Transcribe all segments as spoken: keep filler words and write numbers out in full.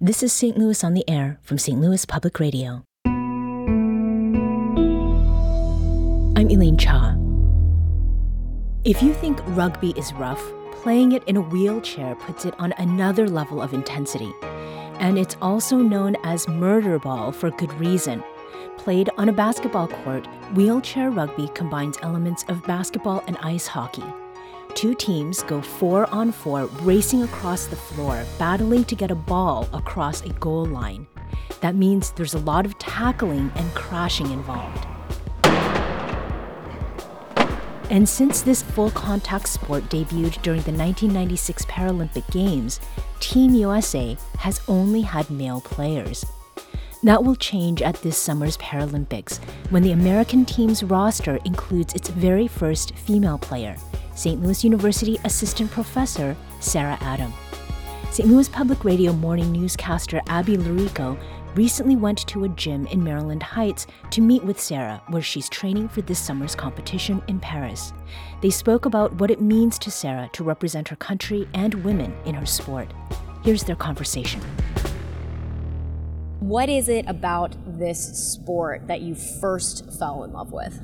This is Saint Louis on the Air from Saint Louis Public Radio. I'm Elaine Cha. If you think rugby is rough, playing it in a wheelchair puts it on another level of intensity. And it's also known as murder ball for good reason. Played on a basketball court, wheelchair rugby combines elements of basketball and ice hockey. Two teams go four on four, racing across the floor, battling to get a ball across a goal line. That means there's a lot of tackling and crashing involved. And since this full-contact sport debuted during the nineteen ninety-six Paralympic Games, Team U S A has only had male players. That will change at this summer's Paralympics, when the American team's roster includes its very first female player, Saint Louis University Assistant Professor Sarah Adam. Saint Louis Public Radio morning newscaster Abby Larico recently went to a gym in Maryland Heights to meet with Sarah, where she's training for this summer's competition in Paris. They spoke about what it means to Sarah to represent her country and women in her sport. Here's their conversation. What is it about this sport that you first fell in love with?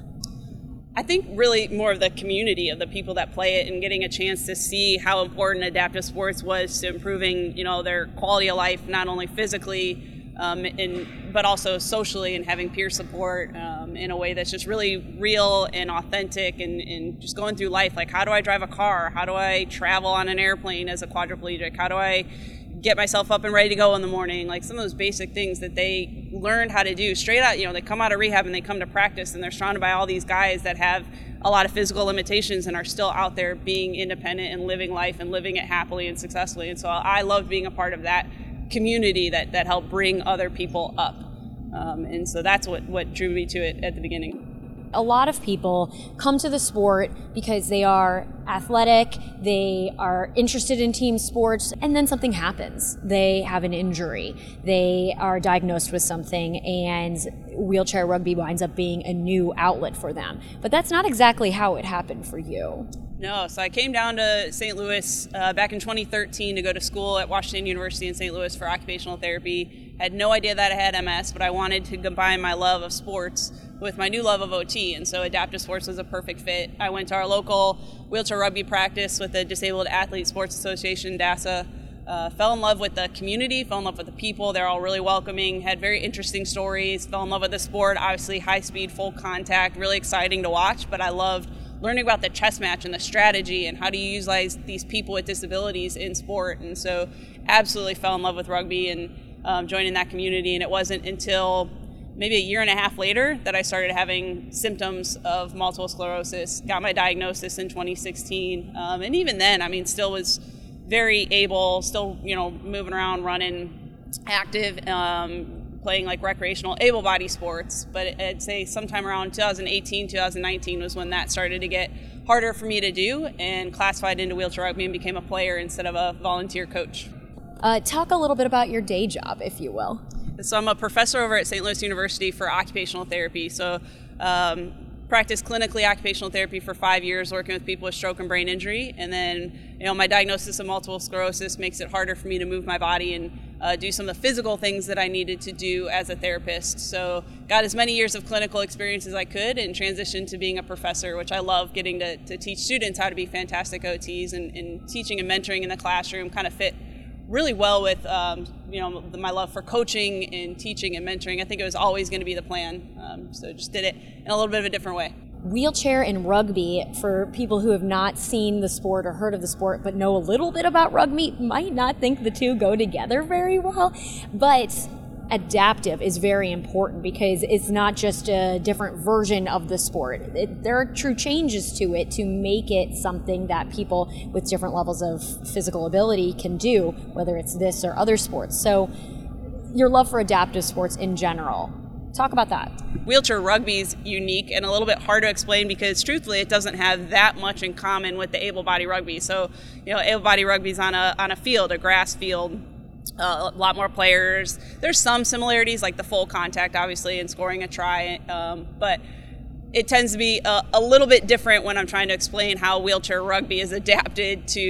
I think really more of the community of the people that play it and getting a chance to see how important adaptive sports was to improving, you know, their quality of life, not only physically, um, and, but also socially, and having peer support um, in a way that's just really real and authentic, and, and just going through life. Like, how do I drive a car? How do I travel on an airplane as a quadriplegic? How do I get myself up and ready to go in the morning? Like, some of those basic things that they learned how to do straight out. You know, they come out of rehab and they come to practice, and they're surrounded by all these guys that have a lot of physical limitations and are still out there being independent and living life and living it happily and successfully. And so I loved being a part of that community that, that helped bring other people up. Um, and so that's what, what drew me to it at the beginning. A lot of people come to the sport because they are athletic, they are interested in team sports, and then something happens. They have an injury, they are diagnosed with something, and wheelchair rugby winds up being a new outlet for them. But that's not exactly how it happened for you. No, so I came down to Saint Louis uh, back in twenty thirteen to go to school at Washington University in Saint Louis for occupational therapy. Had no idea that I had M S, but I wanted to combine my love of sports with my new love of O T, and so adaptive sports was a perfect fit. I went to our local wheelchair rugby practice with the Disabled Athlete Sports Association, DASA. Uh, fell in love with the community, fell in love with the people. They're all really welcoming, had very interesting stories, fell in love with the sport, obviously high speed, full contact, really exciting to watch, but I loved learning about the chess match and the strategy and how do you utilize these people with disabilities in sport. And so absolutely fell in love with rugby and um, joining that community. And it wasn't until maybe a year and a half later that I started having symptoms of multiple sclerosis, got my diagnosis in twenty sixteen. Um, and even then, I mean, still was very able, still, you know, moving around, running, active, um, playing like recreational able-bodied sports. But I'd say sometime around twenty eighteen, twenty nineteen was when that started to get harder for me to do, and classified into wheelchair rugby and became a player instead of a volunteer coach. Uh, talk a little bit about your day job, if you will. So I'm a professor over at Saint Louis University for occupational therapy. So um, practiced clinically occupational therapy for five years, working with people with stroke and brain injury. And then, you know, my diagnosis of multiple sclerosis makes it harder for me to move my body and uh, do some of the physical things that I needed to do as a therapist. So got as many years of clinical experience as I could and transitioned to being a professor, which I love, getting to, to teach students how to be fantastic O Ts, and, and teaching and mentoring in the classroom kind of fit really well with um, you know, my love for coaching and teaching and mentoring. I think it was always going to be the plan, um, so just did it in a little bit of a different way. Wheelchair and rugby, for people who have not seen the sport or heard of the sport but know a little bit about rugby, might not think the two go together very well, but adaptive is very important because it's not just a different version of the sport. It, there are true changes to it to make it something that people with different levels of physical ability can do, whether it's this or other sports. So your love for adaptive sports in general, talk about that. Wheelchair rugby is unique and a little bit hard to explain because truthfully it doesn't have that much in common with the able-bodied rugby. So, you know, able-bodied rugby is on a, on a field, a grass field. Uh, a lot more players. There's some similarities, like the full contact, obviously, and scoring a try, um, but it tends to be a, a little bit different when I'm trying to explain how wheelchair rugby is adapted to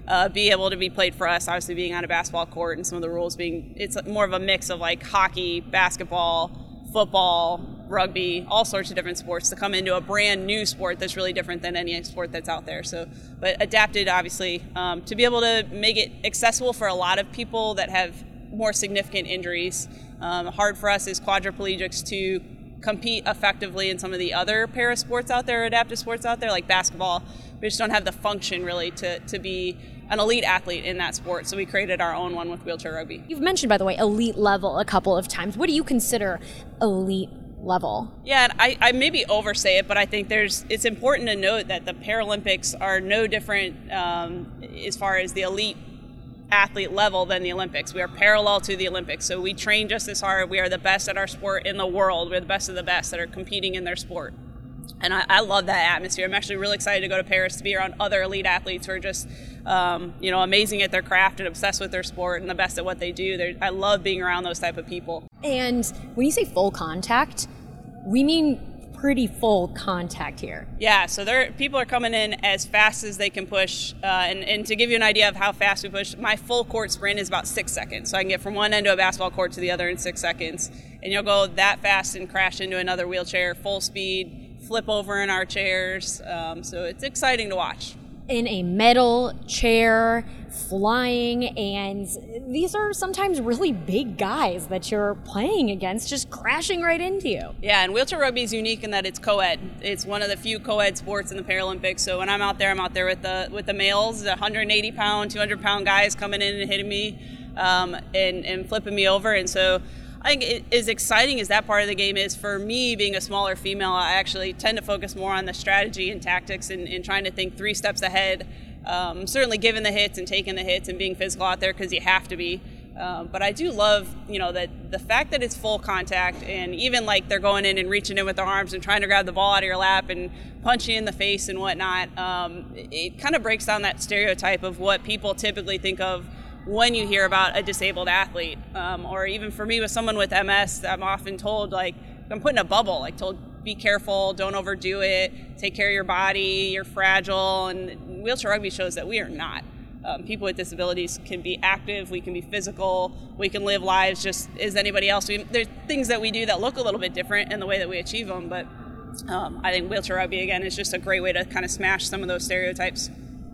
uh, be able to be played for us, obviously being on a basketball court and some of the rules being, it's more of a mix of like hockey, basketball, football, rugby, all sorts of different sports to come into a brand new sport that's really different than any sport that's out there. So, but adapted, obviously, um, to be able to make it accessible for a lot of people that have more significant injuries. Um, hard for us as quadriplegics to compete effectively in some of the other para sports out there, adaptive sports out there, like basketball. We just don't have the function really to, to be an elite athlete in that sport. So we created our own one with wheelchair rugby. You've mentioned, by the way, elite level a couple of times. What do you consider elite level? Yeah, and I, I maybe oversay it, but I think there's it's important to note that the Paralympics are no different um, as far as the elite athlete level than the Olympics. We are parallel to the Olympics, so we train just as hard. We are the best at our sport in the world. We're the best of the best that are competing in their sport. And I, I love that atmosphere. I'm actually really excited to go to Paris to be around other elite athletes who are just, um, you know, amazing at their craft and obsessed with their sport and the best at what they do. They're, I love being around those type of people. And when you say full contact, we mean pretty full contact here. Yeah, so there people are coming in as fast as they can push. Uh, and, and to give you an idea of how fast we push, my full court sprint is about six seconds. So I can get from one end of a basketball court to the other in six seconds. And you'll go that fast and crash into another wheelchair, full speed, flip over in our chairs. Um, so it's exciting to watch. In a metal chair, flying, and these are sometimes really big guys that you're playing against, just crashing right into you. Yeah, and wheelchair rugby is unique in that it's co-ed. It's one of the few co-ed sports in the Paralympics. So when I'm out there, I'm out there with the with the males, the one hundred eighty pound, two hundred pound guys coming in and hitting me um, and, and flipping me over. And so I think it, as exciting as that part of the game is, for me being a smaller female, I actually tend to focus more on the strategy and tactics and, and trying to think three steps ahead. Um, certainly giving the hits and taking the hits and being physical out there because you have to be. Um, but I do love, you know, that the fact that it's full contact, and even like they're going in and reaching in with their arms and trying to grab the ball out of your lap and punch you in the face and whatnot. Um, it kind of breaks down that stereotype of what people typically think of when you hear about a disabled athlete. Um, or even for me with someone with M S, I'm often told, like, I'm put in a bubble, like told, be careful, don't overdo it, take care of your body, you're fragile. And wheelchair rugby shows that we are not. Um, people with disabilities can be active, we can be physical, we can live lives just as anybody else. We, there's things that we do that look a little bit different in the way that we achieve them, but um, I think wheelchair rugby, again, is just a great way to kind of smash some of those stereotypes.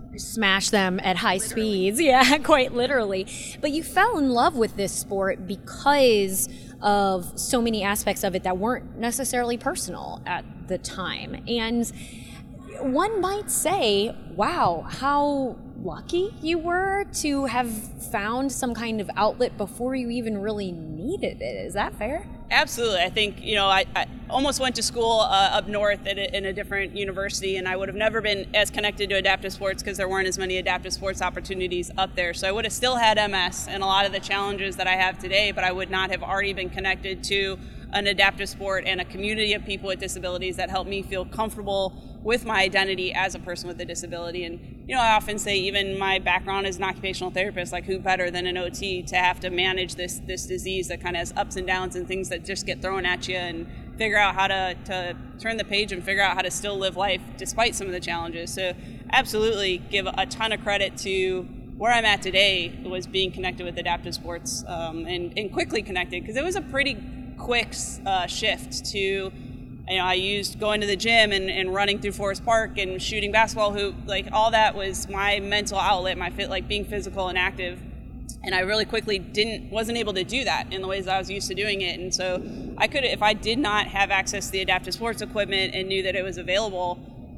Smash them at high literally. speeds. Yeah, quite literally. But you fell in love with this sport because of so many aspects of it that weren't necessarily personal at the time. And one might say, wow, how lucky you were to have found some kind of outlet before you even really needed it. Is that fair? Absolutely. I think, you know, I, I almost went to school uh, up north at a, in a different university, and I would have never been as connected to adaptive sports because there weren't as many adaptive sports opportunities up there. So I would have still had M S and a lot of the challenges that I have today, but I would not have already been connected to an adaptive sport and a community of people with disabilities that helped me feel comfortable with my identity as a person with a disability. And, you know, I often say even my background as an occupational therapist, like who better than an O T to have to manage this this disease that kind of has ups and downs and things that just get thrown at you and figure out how to, to turn the page and figure out how to still live life despite some of the challenges. So absolutely give a ton of credit to where I'm at today was being connected with adaptive sports um, and, and quickly connected, because it was a pretty quick uh, shift to, you know, I used going to the gym and, and running through Forest Park and shooting basketball hoop, like all that was my mental outlet, my fit, like being physical and active. And I really quickly didn't, wasn't able to do that in the ways I was used to doing it. And so I could, if I did not have access to the adaptive sports equipment and knew that it was available,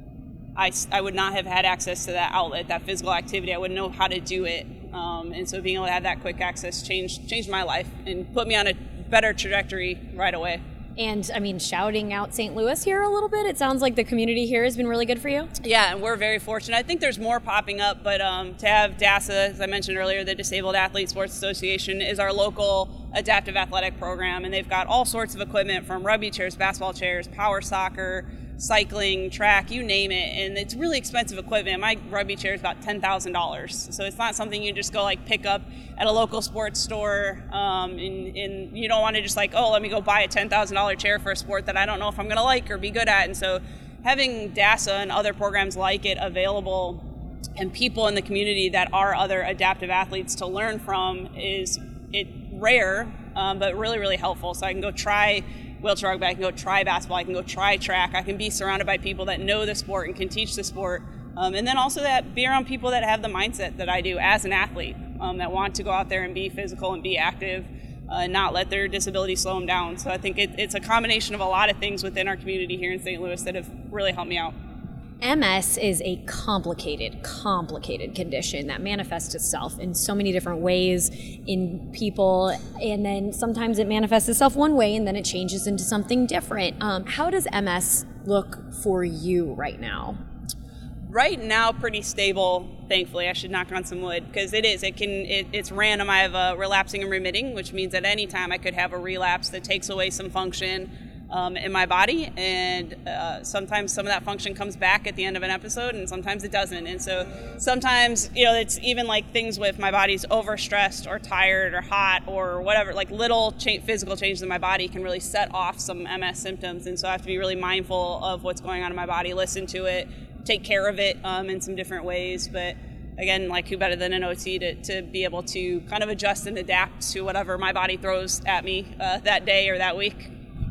I, I would not have had access to that outlet, that physical activity. I wouldn't know how to do it. Um, and so being able to have that quick access changed, changed my life and put me on a better trajectory right away. And I mean, shouting out Saint Louis here a little bit, it sounds like the community here has been really good for you. Yeah, and we're very fortunate. I think there's more popping up, but um, to have DASA, as I mentioned earlier, the Disabled Athlete Sports Association, is our local adaptive athletic program, and they've got all sorts of equipment from rugby chairs, basketball chairs, power soccer, cycling, track, you name it, and it's really expensive equipment. My rugby chair is about ten thousand dollars, so it's not something you just go like pick up at a local sports store, um, and, and you don't want to just like, oh, let me go buy a ten thousand dollars chair for a sport that I don't know if I'm going to like or be good at. And so having DASA and other programs like it available and people in the community that are other adaptive athletes to learn from is it rare, um, but really, really helpful. So I can go try wheelchair rugby, I can go try basketball, I can go try track, I can be surrounded by people that know the sport and can teach the sport. Um, and then also that be around people that have the mindset that I do as an athlete, um, that want to go out there and be physical and be active, uh, and not let their disability slow them down. So I think it, it's a combination of a lot of things within our community here in Saint Louis that have really helped me out. M S is a complicated, complicated condition that manifests itself in so many different ways in people, and then sometimes it manifests itself one way and then it changes into something different. Um, how does M S look for you right now? Right now, pretty stable, thankfully. I should knock on some wood, because it is. It can. It, it's random. I have a relapsing and remitting, which means at any time I could have a relapse that takes away some function um, in my body, and uh, sometimes some of that function comes back at the end of an episode, and sometimes it doesn't. And so sometimes, you know, it's even like things with my body's overstressed or tired or hot or whatever, like little cha- physical changes in my body can really set off some M S symptoms. And so I have to be really mindful of what's going on in my body, listen to it, take care of it um, in some different ways. But again, like who better than an O T to, to be able to kind of adjust and adapt to whatever my body throws at me uh, that day or that week.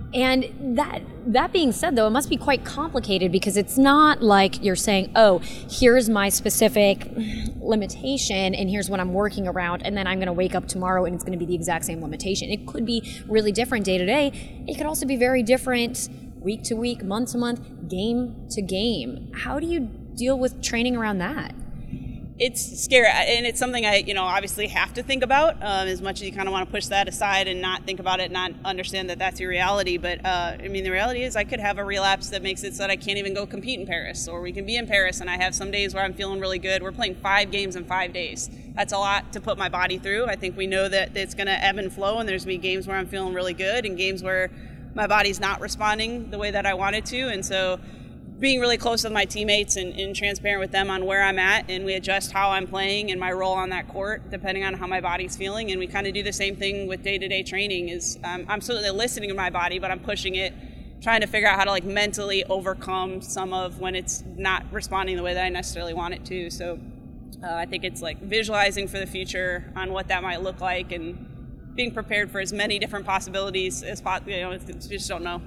And that that being said, though, it must be quite complicated, because it's not like you're saying, oh, here's my specific limitation and here's what I'm working around, and then I'm going to wake up tomorrow and it's going to be the exact same limitation. It could be really different day to day. It could also be very different week to week, month to month, game to game. How do you deal with training around that? It's scary, and it's something I, you know, obviously have to think about, um, as much as you kind of want to push that aside and not think about it, not understand that that's your reality. But, uh, I mean, the reality is I could have a relapse that makes it so that I can't even go compete in Paris, or we can be in Paris, and I have some days where I'm feeling really good. We're playing five games in five days. That's a lot to put my body through. I think we know that it's going to ebb and flow, and there's going to be games where I'm feeling really good and games where my body's not responding the way that I want it to. And so being really close with my teammates and, and transparent with them on where I'm at, and we adjust how I'm playing and my role on that court depending on how my body's feeling. And we kind of do the same thing with day-to-day training. Is um, I'm certainly listening to my body, but I'm pushing it, trying to figure out how to like mentally overcome some of when it's not responding the way that I necessarily want it to. So uh, I think it's like visualizing for the future on what that might look like, and being prepared for as many different possibilities as possible. You know, you just don't know.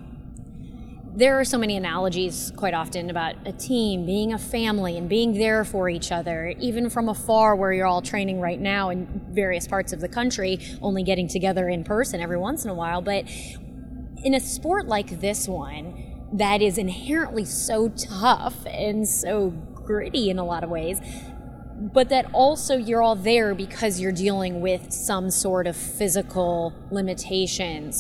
There are so many analogies quite often about a team being a family and being there for each other, even from afar, where you're all training right now in various parts of the country, only getting together in person every once in a while. But in a sport like this one, that is inherently so tough and so gritty in a lot of ways, but that also you're all there because you're dealing with some sort of physical limitations.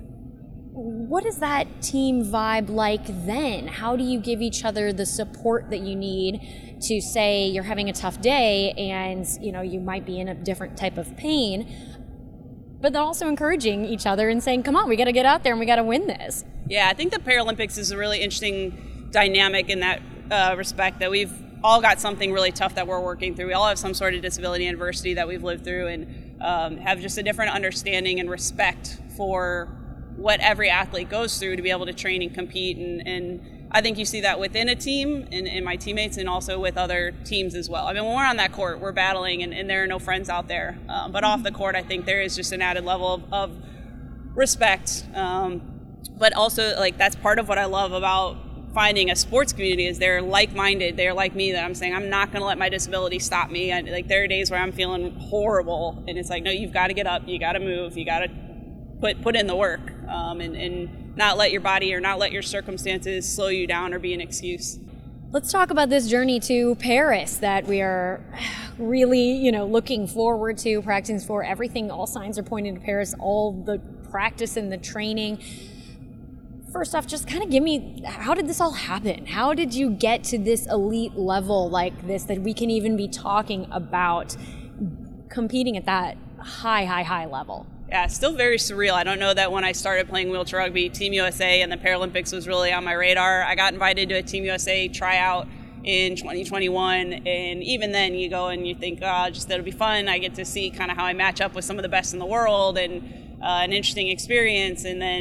What is that team vibe like then? How do you give each other the support that you need to say you're having a tough day and, you know, you might be in a different type of pain, but then also encouraging each other and saying, come on, we got to get out there and we got to win this? Yeah, I think the Paralympics is a really interesting dynamic in that uh, respect, that we've all got something really tough that we're working through. We all have some sort of disability and adversity that we've lived through, and um, have just a different understanding and respect for what every athlete goes through to be able to train and compete. And, and I think you see that within a team and, and my teammates, and also with other teams as well. I mean, when we're on that court, we're battling, and, and there are no friends out there. Um, but off the court, I think there is just an added level of, of respect. Um, but also, like, that's part of what I love about finding a sports community, is they're like-minded. They're like me, that I'm saying, I'm not going to let my disability stop me. I, like, there are days where I'm feeling horrible, and it's like, no, you've got to get up, you got to move, you got to put put in the work, um, and, and not let your body or not let your circumstances slow you down or be an excuse. Let's talk about this journey to Paris that we are really, you know, looking forward to, practicing for. Everything, all signs are pointing to Paris, all the practice and the training. First off, just kind of give me, how did this all happen? How did you get to this elite level like this, that we can even be talking about competing at that high, high, high level? Yeah, still very surreal. I don't know that when I started playing wheelchair rugby, Team U S A and the Paralympics was really on my radar. I got invited to a Team U S A tryout in twenty twenty-one, and even then you go and you think, oh, just that'll be fun. I get to see kind of how I match up with some of the best in the world, and uh, an interesting experience. And then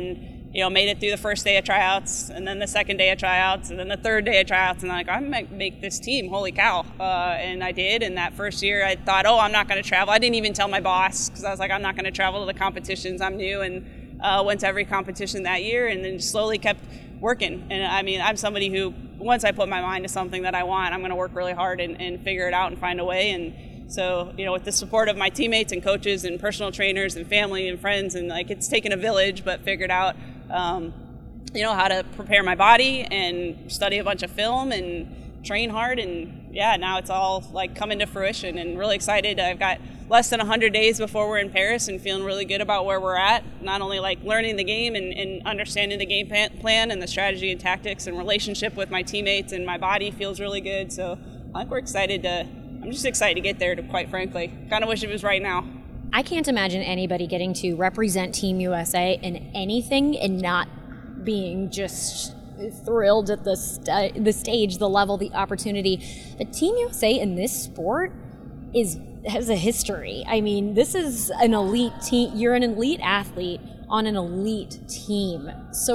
you know, made it through the first day of tryouts, and then the second day of tryouts, and then the third day of tryouts, and I'm like, I'm gonna make this team, holy cow. Uh, and I did, and that first year I thought, oh, I'm not gonna travel. I didn't even tell my boss, because I was like, I'm not gonna travel to the competitions, I'm new, and uh, went to every competition that year, and then slowly kept working. And I mean, I'm somebody who, once I put my mind to something that I want, I'm gonna work really hard and, and figure it out and find a way. And so, you know, with the support of my teammates and coaches and personal trainers and family and friends, and like, it's taken a village, but figured out Um, you know, how to prepare my body and study a bunch of film and train hard. And yeah, now it's all like coming to fruition, and really excited. I've got less than one hundred days before we're in Paris, and feeling really good about where we're at. Not only like learning the game and, and understanding the game plan and the strategy and tactics, and relationship with my teammates, and my body feels really good. So I think we're excited to, I'm just excited to get there, to quite frankly. Kind of wish it was right now. I can't imagine anybody getting to represent Team U S A in anything and not being just thrilled at the st- the stage, the level, the opportunity. But Team U S A in this sport is has a history. I mean, this is an elite team. You're an elite athlete on an elite team.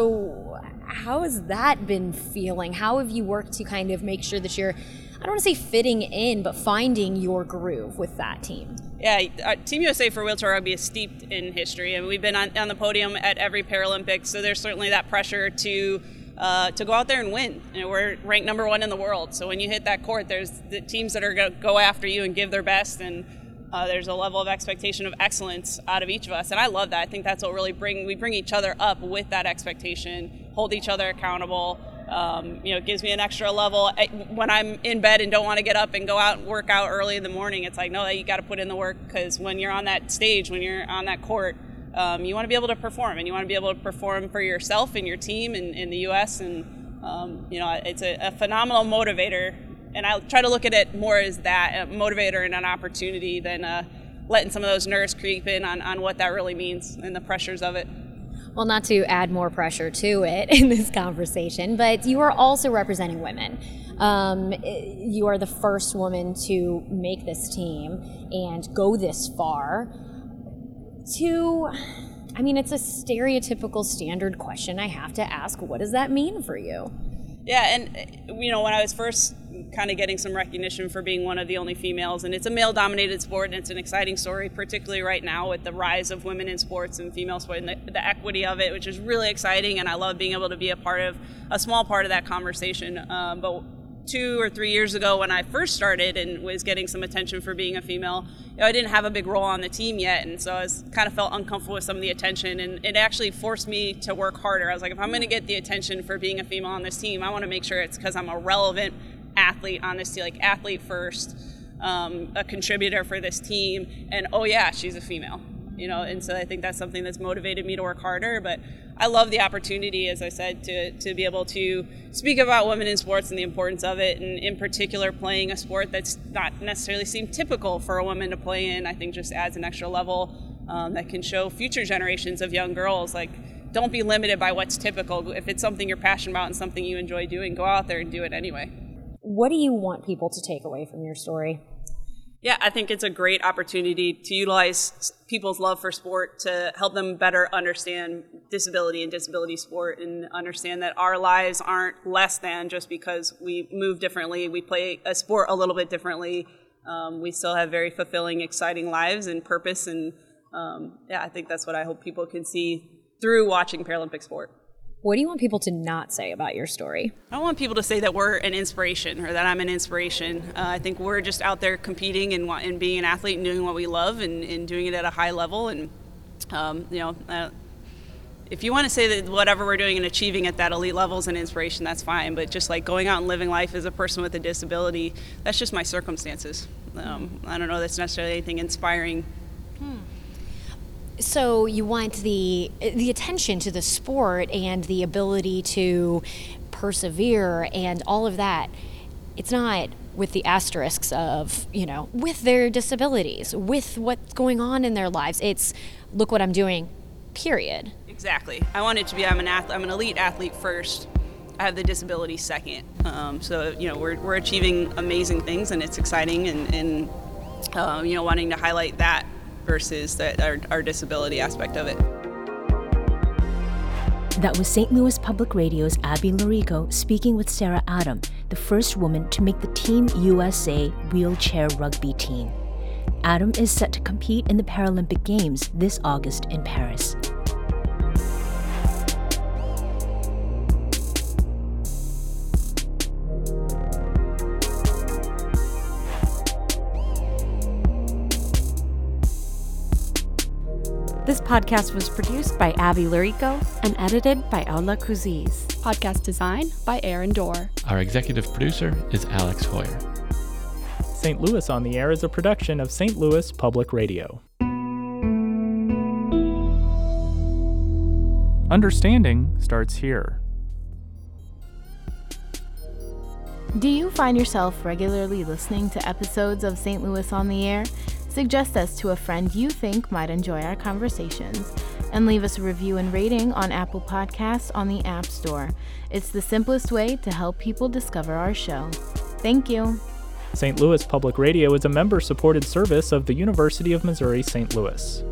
So how has that been feeling? How have you worked to kind of make sure that you're, I don't want to say fitting in, but finding your groove with that team? Yeah, uh, Team U S A for wheelchair rugby is steeped in history, and we've been on, on the podium at every Paralympics, so there's certainly that pressure to uh, to go out there and win. You know, we're ranked number one in the world, so when you hit that court, there's the teams that are going to go after you and give their best, and uh, there's a level of expectation of excellence out of each of us, and I love that. I think that's what really bring we bring each other up with that expectation, hold each other accountable. Um, you know, it gives me an extra level. When I'm in bed and don't want to get up and go out and work out early in the morning, it's like, no, you got to put in the work, because when you're on that stage, when you're on that court, um, you want to be able to perform, and you want to be able to perform for yourself and your team in, in the U S And, um, you know, it's a, a phenomenal motivator. And I try to look at it more as that, a motivator and an opportunity, than uh, letting some of those nerves creep in on, on what that really means and the pressures of it. Well, not to add more pressure to it in this conversation, but you are also representing women. Um, you are the first woman to make this team and go this far. To, I mean, it's a stereotypical standard question I have to ask. What does that mean for you? Yeah, and, you know, when I was first kind of getting some recognition for being one of the only females, and it's a male-dominated sport, and it's an exciting story, particularly right now with the rise of women in sports and female sport, and the, the equity of it, which is really exciting, and I love being able to be a part of, a small part of that conversation. Um, but two or three years ago, when I first started and was getting some attention for being a female, you know, I didn't have a big role on the team yet, and so I was kind of felt uncomfortable with some of the attention, and it actually forced me to work harder. I was like, if I'm going to get the attention for being a female on this team, I want to make sure it's because I'm a relevant athlete on this team, like athlete first, um, a contributor for this team, and oh yeah, she's a female, you know. And so I think that's something that's motivated me to work harder. But I love the opportunity, as I said, to to be able to speak about women in sports and the importance of it, and in particular playing a sport that's not necessarily seemed typical for a woman to play in. I think just adds an extra level um, that can show future generations of young girls, like, don't be limited by what's typical. If it's something you're passionate about and something you enjoy doing, go out there and do it anyway. What do you want people to take away from your story? Yeah, I think it's a great opportunity to utilize people's love for sport to help them better understand disability and disability sport, and understand that our lives aren't less than just because we move differently, we play a sport a little bit differently. Um, we still have very fulfilling, exciting lives and purpose, and um, yeah, I think that's what I hope people can see through watching Paralympic sport. What do you want people to not say about your story? I don't want people to say that we're an inspiration or that I'm an inspiration. Uh, I think we're just out there competing and, and being an athlete and doing what we love, and, and doing it at a high level. And, um, you know, uh, if you want to say that whatever we're doing and achieving at that elite level is an inspiration, that's fine. But just like going out and living life as a person with a disability, that's just my circumstances. Um, I don't know that's necessarily anything inspiring. Hmm. So you want the the attention to the sport and the ability to persevere and all of that. It's not with the asterisks of, you know, with their disabilities, with what's going on in their lives. It's, look what I'm doing, period. Exactly. I want it to be, I'm an athlete, I'm an elite athlete first. I have the disability second. Um, so, you know, we're we're achieving amazing things, and it's exciting, and, and uh, you know, wanting to highlight that versus the, our, our disability aspect of it. That was Saint Louis Public Radio's Abby Larico speaking with Sarah Adam, the first woman to make the Team U S A wheelchair rugby team. Adam is set to compete in the Paralympic Games this August in Paris. This podcast was produced by Abby Larico and edited by Aula Kuziz. Podcast design by Aaron Dorr. Our executive producer is Alex Hoyer. Saint Louis on the Air is a production of Saint Louis Public Radio. Understanding starts here. Do you find yourself regularly listening to episodes of Saint Louis on the Air? Suggest us to a friend you think might enjoy our conversations, and leave us a review and rating on Apple Podcasts on the App Store. It's the simplest way to help people discover our show. Thank you. Saint Louis Public Radio is a member-supported service of the University of Missouri Saint Louis.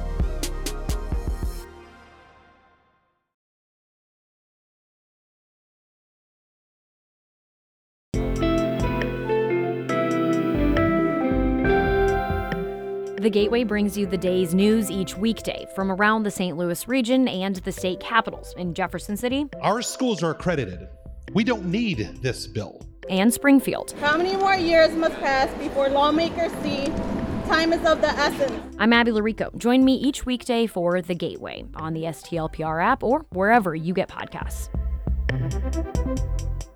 The Gateway brings you the day's news each weekday from around the Saint Louis region and the state capitals in Jefferson City. Our schools are accredited. We don't need this bill. And Springfield. How many more years must pass before lawmakers see time is of the essence? I'm Abby Larico. Join me each weekday for The Gateway on the S T L P R app or wherever you get podcasts.